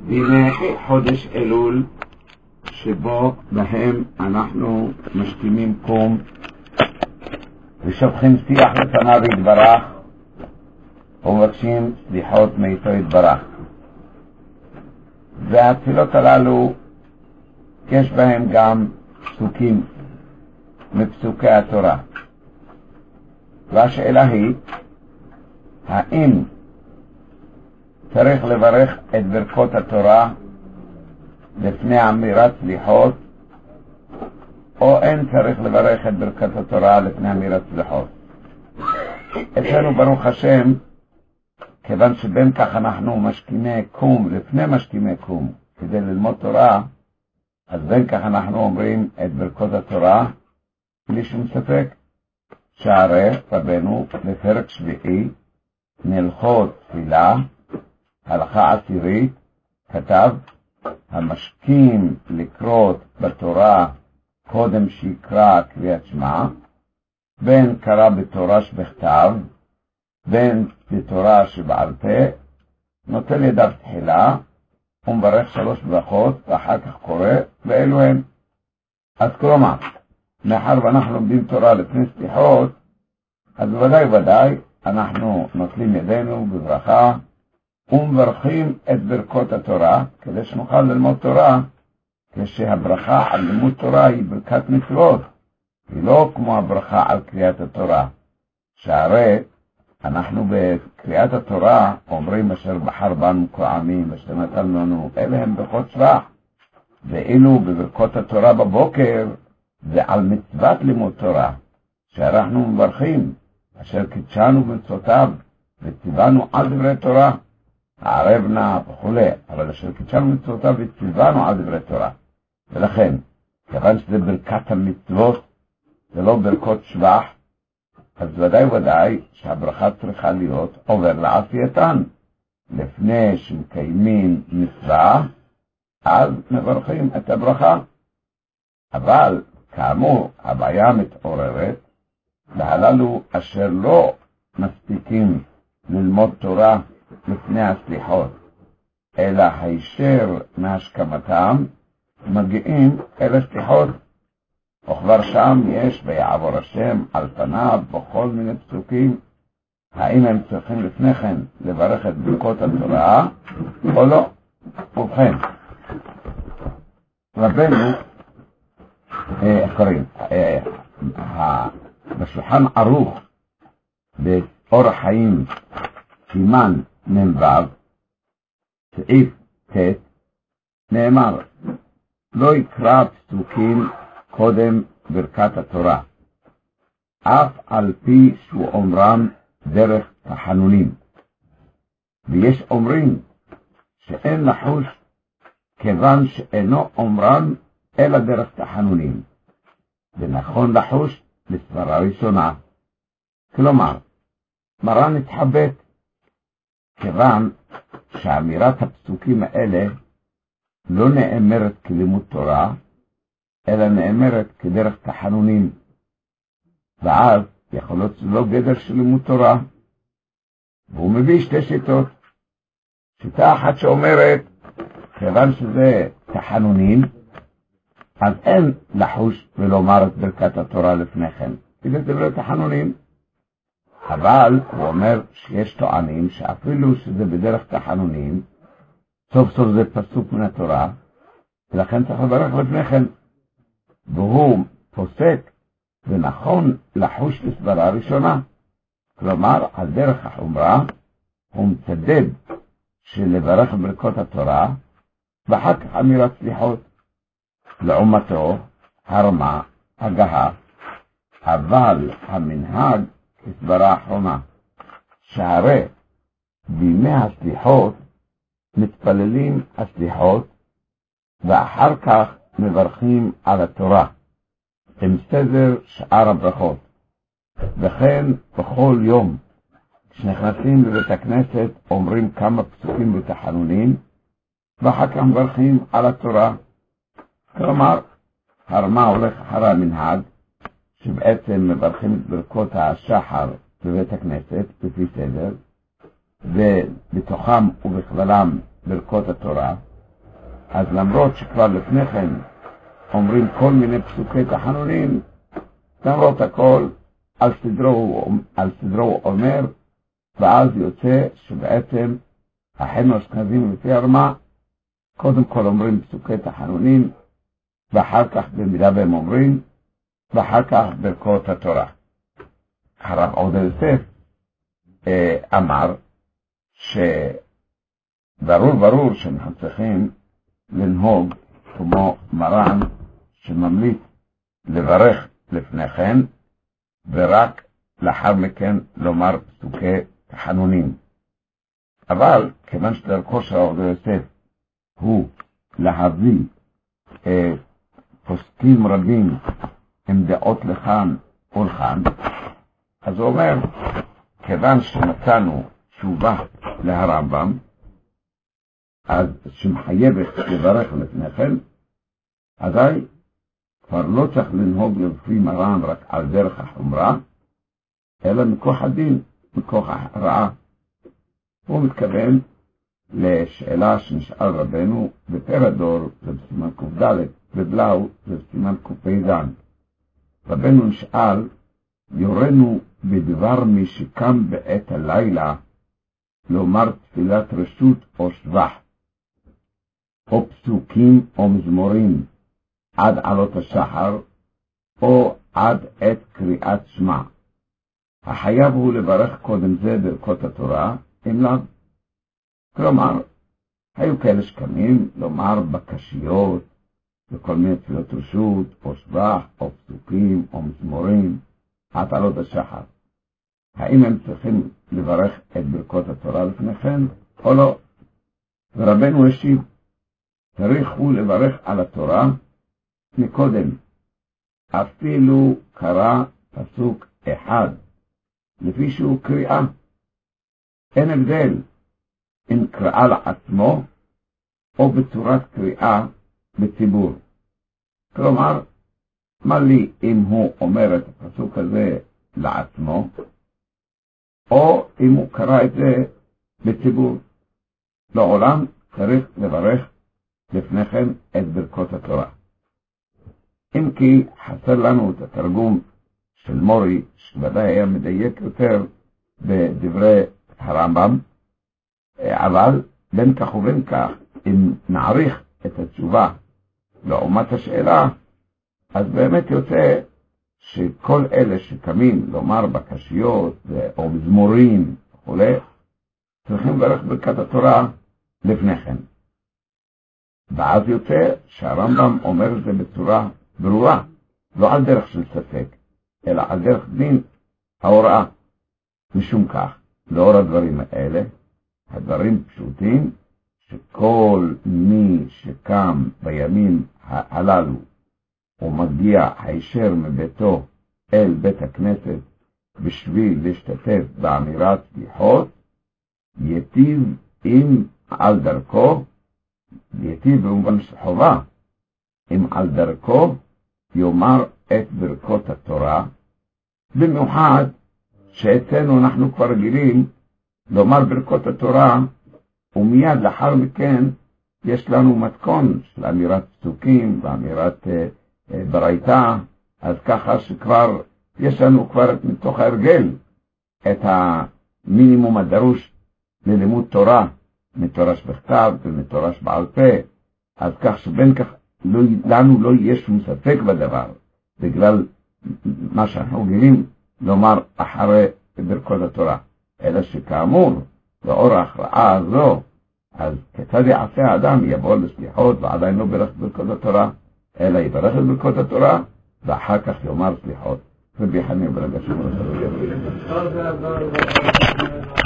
בימי חודש אלול, שבו בהם אנחנו משכימים קום ושופכים שיח לפניו יתברך ומבקשים סליחות מאיתו יתברך. והתפילות הללו יש בהם גם פסוקים מפסוקי התורה, והשאלה היא האם צריך לברך את ברכות התורה לפני אמירת סליחות, או אין צריך לברך את ברכת התורה לפני אמירת סליחות. אצלנו ברוך השם, כיוון שבין כך אנחנו משכימי קום לפני משכימי קום כדי ללמוד תורה, אז בין כך אנחנו אומרים את ברכות התורה בלי שום ספק. שהרי רבנו בפרק שביעי מהלכות תפילה הלכה עשירית כתב: המשכים לקרות בתורה קודם שיקרא קריאת שמע, בין קרא בתורה שבכתב בין בתורה שבעל פה, נוטל ידיו תחילה ומברך 3 ברכות ואחר כך קורא, ואלו הם. אז כלומר, מאחר ואנחנו לומדים תורה לפני סליחות, אז ודאי אנחנו נוטלים ידינו בברכה ומברכים את ברכות התורה, כדי שנוכל ללמוד תורה, כשהברכה על לימוד תורה היא ברכת מצוות, היא לא כמו הברכה על קריאת התורה. שהרי אנחנו בקריאת התורה אומרים אשר בחר בנו כעמים אשר נתן לנו, אלה הם ברכות שבח. ואילו בברכות התורה בבוקר זה על מצוות לימוד תורה, שאנחנו מברכים אשר קידשנו במצוותיו וציוונו על דברי תורה, הערב נא וכו', אבל אשר קידשנו במצוותיו וציוונו על דברי תורה. ולכן, כיוון שזה ברכת המצוות, זה לא ברכות שבח, אז ודאי שהברכה צריכה להיות עובר לעשייתן. לפני שמקיימים מצווה, אז מברכים את הברכה. אבל כאמור, הבעיה מתעוררת להללו אשר לא מספיקים ללמוד תורה לפני הסליחות, אלא הישר מהשכמתם מגיעים אל הסליחות, וכבר שם יש ויעבור השם על פניו בכל מיני פסוקים. האם הם צריכים לפני כן לברך את ברכות התורה או לא? ובכן, רבנו קוראים בשולחן ערוך באורח חיים סימן מ"ו סעיף ט' נאמר: לא יקרא פסוקים קודם ברכת התורה, אף על פי שהוא אומרם דרך תחנונים. ויש אומרים שאין לחוש כיוון שאינו אומרם אלא דרך תחנונים, ונכון לחוש בסברה ראשונה. כלומר, מרן התחבט, כיוון שאמירת הפסוקים האלה לא נאמרת כלימוד תורה, אלא נאמרת כדרך תחנונים, ואז יכול להיות לא גדר של לימוד תורה. והוא מביא 2 שיטות. שיטה אחת שאומרת, כיוון שזה תחנונים, אז אין לחוש ולומר את ברכת התורה לפני כן, כי זה דברי תחנונים. אבל הוא אומר שיש טוענים שאפילו שזה בדרך תחנונים, סוף סוף זה פסוק מן התורה, ולכן צריך לברך לפני כן. והוא פוסק ונכון לחוש בסברה ראשונה, כלומר על דרך החומרה הוא מצדד של לברך ברכות התורה ואחר כך אמירת סליחות. לעומתו הרמה הגהה, אבל המנהג כסברה האחרונה, שהרי בימי הסליחות מתפללים הסליחות ואחר כך מברכים על התורה עם סדר שאר הברכות. וכן בכל יום כשנכנסים לבית הכנסת אומרים כמה פסוקים בתחנונים ואחר כך מברכים על התורה. כלומר, הרמה הולך אחרי המנהג, שבעצם מברכים את ברכות השחר בבית הכנסת לפי סדר, ובתוכם ובכללם ברכות התורה, אז למרות שכבר לפני כן אומרים כל מיני פסוקי תחנונים, למרות הכל, על סדרו אומר, ואז יוצא שבעצם אחינו האשכנזים לפי הרמה, קודם כל אומרים פסוקי תחנונים, ואחר כך במידה בהם אומרים, ואחר כך ברכות התורה. הרב עובדיה יוסף אמר שברור שאנחנו צריכים לנהוג כמו מרן שממליץ לברך לפני כן, ורק לאחר מכן לומר פסוקי תחנונים. אבל כיוון שדרכו של הרב עובדיה יוסף הוא להביא פוסקים רבים עם דעות לכאן ולכאן, אז הוא אומר, כיוון שמצאנו תשובה להרמב"ם, אז שמחייבת לברך לפני כן, אזי כבר לא צריך לנהוג לפי מרן רק על דרך החומרה, אלא מכוח הדין, מכוח הרעה. הוא מתכוון לשאלה שנשאל רבנו בפרדור, זה בסימן ק"ד, בבלאו, זה בסימן ק"פ. רבנו נשאל, יורנו בדבר מי שקם בעת הלילה לומר תפילת רשות או שבח, או פסוקים או מזמורים עד עלות השחר, או עד עת קריאת שמע. החייב הוא לברך קודם זה ברכות התורה, אם לאו. כלומר, היו כאלה שקמים לומר בקשיות, וכל מיני תפילות רשות, או שבח, או פסוקים, או מזמורים, עד עלות השחר. האם הם צריכים לברך את ברכות התורה לפני כן, או לא? ורבנו השיב, צריך הוא לברך על התורה מקודם, אפילו קרא פסוק אחד, לפי שהוא קריאה. אין הבדל אם קריאה לעצמו, או בצורת קריאה בציבור. כלומר, מה לי אם הוא אומר את הפסוק הזה לעצמו, או אם הוא קרא את זה בציבור. לעולם צריך לברך לפני כן את ברכות התורה. אם כי חסר לנו את התרגום של מורי, שוודאי היה מדייק יותר בדברי הרמב"ם, אבל בין כך ובין כך, אם נעריך את התשובה לעומת השאלה, אז באמת יוצא שכל אלה שקמים לומר בקשיות או מזמורים וכו', צריכים לברך ברכת התורה לפני כן. ואז יוצא שהרמב"ם אומר את זה בצורה ברורה, לא על דרך של ספק, אלא על דרך דין ההוראה. משום כך, לאור הדברים האלה, הדברים פשוטים, שכל מי שקם בימים הללו ומגיע הישר מביתו אל בית הכנסת בשביל להשתתף באמירת סליחות, יטיב עם על דרכו, יטיב במובן של חובה, אם על דרכו יאמר את ברכות התורה, במיוחד שאצלנו אנחנו כבר רגילים לומר ברכות התורה, ומיד לאחר מכן יש לנו מתכון של אמירת פסוקים ואמירת ברייתא, אז ככה שכבר יש לנו כבר מתוך ההרגל את המינימום הדרוש ללימוד תורה, מתורה שבכתב ומתורה שבעל פה, אז כך שבין כך לנו לא יהיה שום ספק בדבר, בגלל מה שאנחנו רגילים לומר אחרי ברכות התורה. אלא שכאמור, לאור ההכרעה הזו, אז כיצד יעשה האדם? יבוא לסליחות ועדיין לא ברך ברכות התורה, אלא יברך את ברכות התורה ואחר כך יאמר סליחות. רבי חנין ברגע שמור